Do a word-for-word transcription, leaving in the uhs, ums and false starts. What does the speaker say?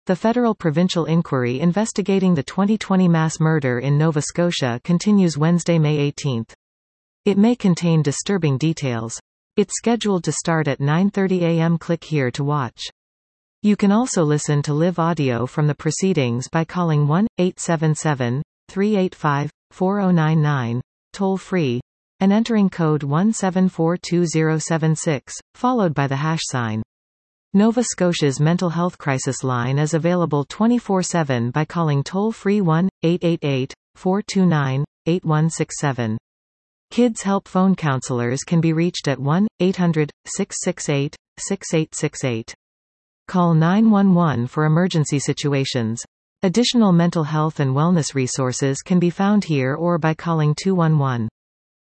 The federal provincial inquiry investigating the twenty twenty mass murder in Nova Scotia continues Wednesday, May eighteenth. It may contain disturbing details. It's scheduled to start at nine thirty a m Click here to watch. You can also listen to live audio from the proceedings by calling one eight seven seven, three eight five, four zero nine nine, toll-free, and entering code one seven four two zero seven six, followed by the hash sign. Nova Scotia's mental health crisis line is available twenty-four seven by calling toll-free one eight eight eight, four two nine, eight one six seven. Kids Help phone counselors can be reached at one eight hundred, six six eight, six eight six eight. Call nine one one for emergency situations. Additional mental health and wellness resources can be found here or by calling two one one.